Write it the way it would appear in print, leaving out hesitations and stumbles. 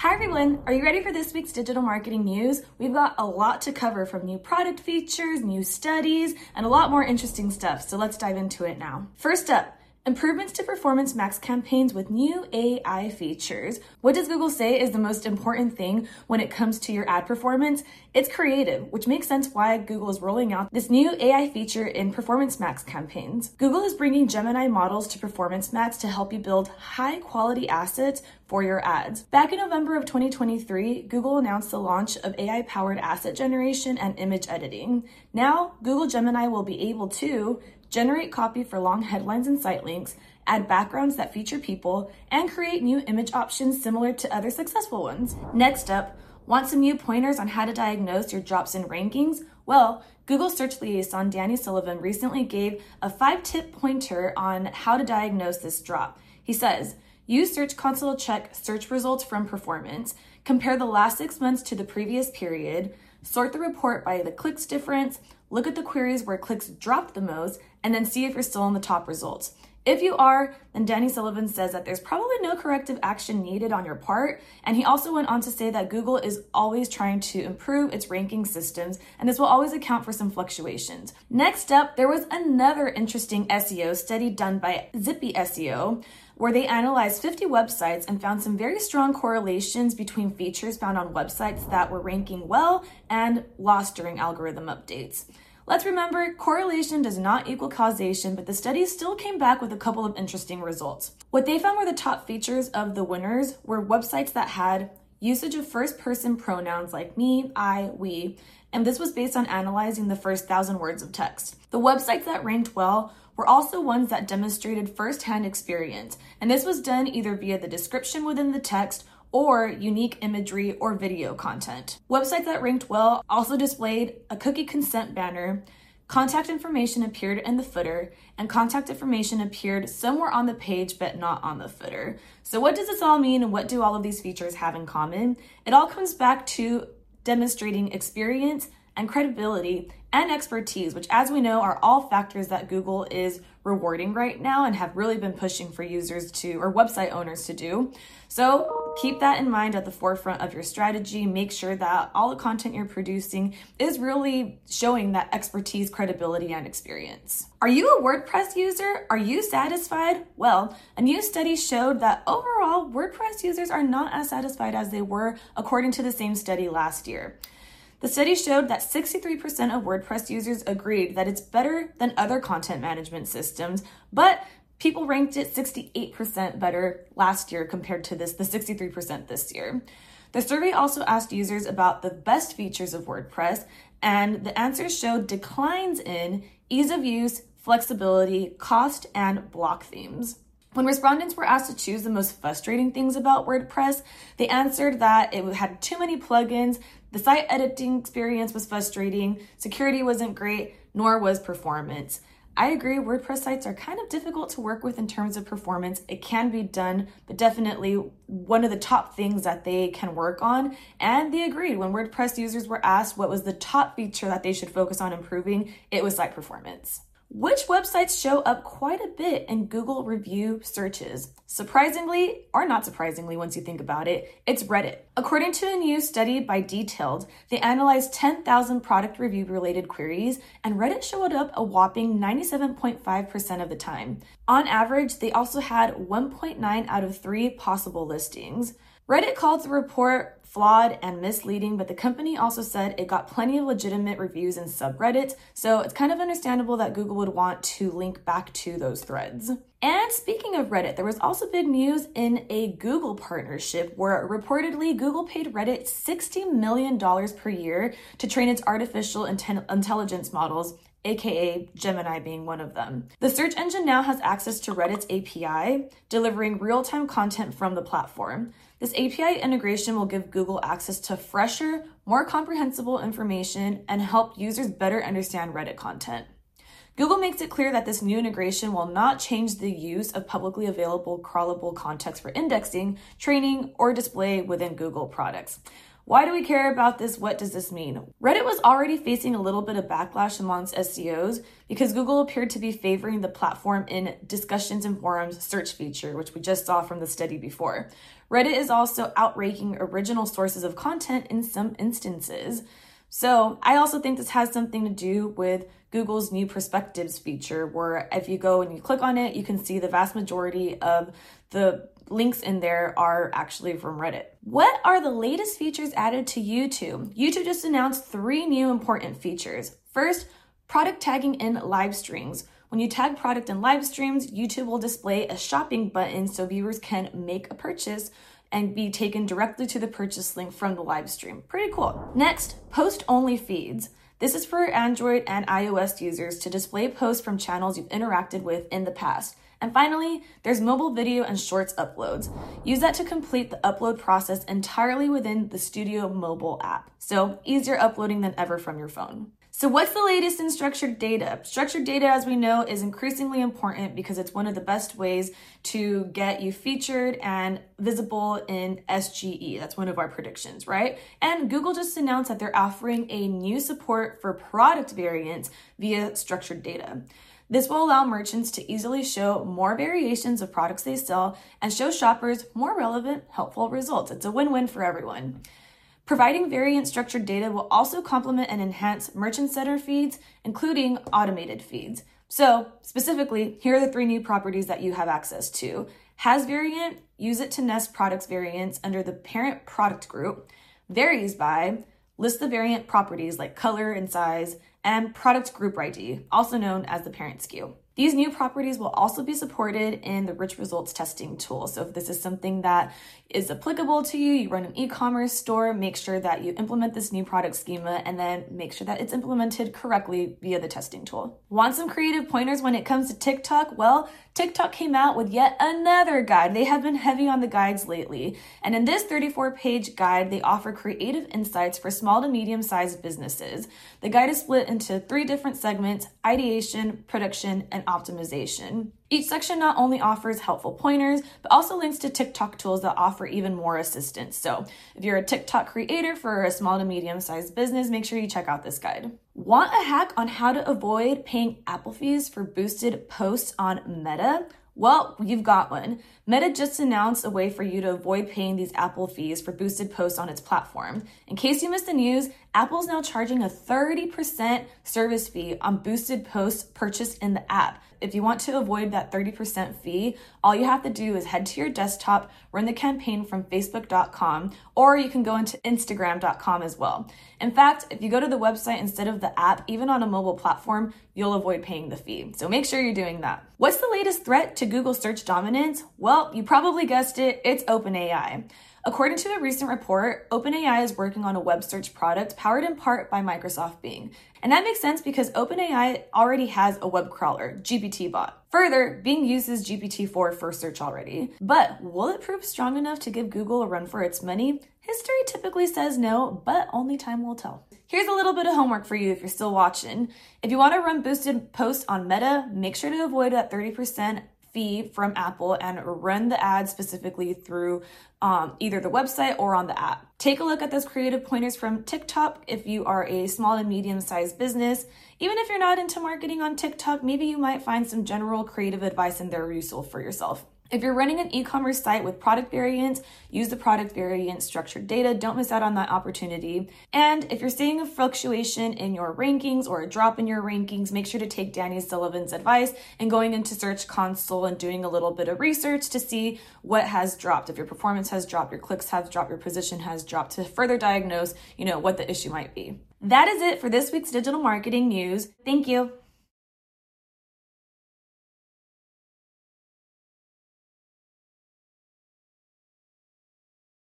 Hi everyone, are you ready for this week's digital marketing news? We've got a lot to cover, from new product features, new studies, and a lot more interesting stuff, so let's dive into it now. First up, improvements to Performance Max campaigns with new AI features. What does Google say is the most important thing when it comes to your ad performance? It's creative, which makes sense why Google is rolling out this new AI feature in Performance Max campaigns. Google is bringing Gemini models to Performance Max to help you build high-quality assets for your ads. Back in November of 2023, Google announced the launch of AI-powered asset generation and image editing. Now, Google Gemini will be able to generate copy for long headlines and site links, add backgrounds that feature people, and create new image options similar to other successful ones. Next up, want some new pointers on how to diagnose your drops in rankings? Well, Google Search Liaison Danny Sullivan recently gave a 5-tip pointer on how to diagnose this drop. He says, use Search Console to check search results from performance, compare the last 6 months to the previous period, sort the report by the clicks difference, look at the queries where clicks dropped the most, and then see if you're still in the top results. If you are, then Danny Sullivan says that there's probably no corrective action needed on your part. And he also went on to say that Google is always trying to improve its ranking systems, and this will always account for some fluctuations. Next up, there was another interesting SEO study done by Zippy SEO, where they analyzed 50 websites and found some very strong correlations between features found on websites that were ranking well and lost during algorithm updates. Let's remember, correlation does not equal causation, but the study still came back with a couple of interesting results. What they found were the top features of the winners were websites that had usage of first-person pronouns like me, I, we, and this was based on analyzing the first 1,000 words of text. The websites that ranked well were also ones that demonstrated first-hand experience, and this was done either via the description within the text or unique imagery or video content. Websites that ranked well also displayed a cookie consent banner, contact information appeared in the footer, and contact information appeared somewhere on the page but not on the footer. So what does this all mean, and what do all of these features have in common? It all comes back to demonstrating experience and credibility and expertise, which, as we know, are all factors that Google is rewarding right now and have really been pushing for users to, or website owners to do. So keep that in mind at the forefront of your strategy. Make sure that all the content you're producing is really showing that expertise, credibility, and experience. Are you a WordPress user? Are you satisfied? Well, a new study showed that overall, WordPress users are not as satisfied as they were according to the same study last year. The study showed that 63% of WordPress users agreed that it's better than other content management systems, but people ranked it 68% better last year compared to the 63% this year. The survey also asked users about the best features of WordPress, and the answers showed declines in ease of use, flexibility, cost, and block themes. When respondents were asked to choose the most frustrating things about WordPress, they answered that it had too many plugins, the site editing experience was frustrating, security wasn't great, nor was performance. I agree, WordPress sites are kind of difficult to work with in terms of performance. It can be done, but definitely one of the top things that they can work on. And they agreed. When WordPress users were asked what was the top feature that they should focus on improving, it was site performance. Which websites show up quite a bit in Google review searches? Surprisingly, or not surprisingly once you think about it, it's Reddit. According to a new study by Detailed, they analyzed 10,000 product review related queries, and Reddit showed up a whopping 97.5% of the time. On average, they also had 1.9 out of 3 possible listings. Reddit called the report flawed and misleading, but the company also said it got plenty of legitimate reviews in subreddits, so it's kind of understandable that Google would want to link back to those threads. And speaking of Reddit, there was also big news in a Google partnership where reportedly Google paid Reddit $60 million per year to train its artificial intelligence models, aka Gemini being one of them. The search engine now has access to Reddit's API, delivering real-time content from the platform. This API integration will give Google access to fresher, more comprehensible information and help users better understand Reddit content. Google makes it clear that this new integration will not change the use of publicly available crawlable context for indexing, training, or display within Google products. Why do we care about this? What does this mean? Reddit was already facing a little bit of backlash amongst SEOs because Google appeared to be favoring the platform in discussions and forums search feature, which we just saw from the study before. Reddit is also outranking original sources of content in some instances. So I also think this has something to do with Google's new perspectives feature, where if you go and you click on it, you can see the vast majority of the links in there are actually from Reddit. What are the latest features added to YouTube? YouTube just announced 3 new important features. First, product tagging in live streams. When you tag product in live streams, YouTube will display a shopping button so viewers can make a purchase and be taken directly to the purchase link from the live stream. Pretty cool. Next, post-only feeds. This is for Android and iOS users to display posts from channels you've interacted with in the past. And finally, there's mobile video and shorts uploads. Use that to complete the upload process entirely within the Studio mobile app. So easier uploading than ever from your phone. So what's the latest in structured data? Structured data, as we know, is increasingly important because it's one of the best ways to get you featured and visible in SGE. That's one of our predictions, right? And Google just announced that they're offering a new support for product variants via structured data. This will allow merchants to easily show more variations of products they sell and show shoppers more relevant, helpful results. It's a win-win for everyone. Providing variant structured data will also complement and enhance merchant center feeds, including automated feeds. So specifically, here are the 3 new properties that you have access to. Has variant, use it to nest products variants under the parent product group. Varies by, list the variant properties like color and size, and product group ID, also known as the parent SKU. These new properties will also be supported in the rich results testing tool. So if this is something that is applicable to you, you run an e-commerce store, make sure that you implement this new product schema and then make sure that it's implemented correctly via the testing tool. Want some creative pointers when it comes to TikTok? Well, TikTok came out with yet another guide. They have been heavy on the guides lately. And in this 34-page guide, they offer creative insights for small to medium-sized businesses. The guide is split into 3 different segments: ideation, prediction, and optimization. Each section not only offers helpful pointers, but also links to TikTok tools that offer even more assistance. So if you're a TikTok creator for a small to medium-sized business, make sure you check out this guide. Want a hack on how to avoid paying Apple fees for boosted posts on Meta? Well, you've got one. Meta just announced a way for you to avoid paying these Apple fees for boosted posts on its platform. In case you missed the news, Apple's now charging a 30% service fee on boosted posts purchased in the app. If you want to avoid that 30% fee, all you have to do is head to your desktop, run the campaign from facebook.com, or you can go into instagram.com as well. In fact, if you go to the website instead of the app, even on a mobile platform, you'll avoid paying the fee. So make sure you're doing that. What's the latest threat to Google search dominance? Well, you probably guessed it, it's OpenAI. According to a recent report, OpenAI is working on a web search product powered in part by Microsoft Bing. And that makes sense because OpenAI already has a web crawler, GPTBot. Further, Bing uses GPT-4 for search already. But will it prove strong enough to give Google a run for its money? History typically says no, but only time will tell. Here's a little bit of homework for you if you're still watching. If you want to run boosted posts on Meta, make sure to avoid that 30% fee from Apple and run the ads specifically through either the website or on the app. Take a look at those creative pointers from TikTok if you are a small and medium-sized business. Even if you're not into marketing on TikTok, maybe you might find some general creative advice in there useful for yourself. If you're running an e-commerce site with product variants, use the product variant structured data. Don't miss out on that opportunity. And if you're seeing a fluctuation in your rankings or a drop in your rankings, make sure to take Danny Sullivan's advice and going into Search Console and doing a little bit of research to see what has dropped. If your performance has dropped, your clicks have dropped, your position has dropped, to further diagnose, what the issue might be. That is it for this week's digital marketing news. Thank you.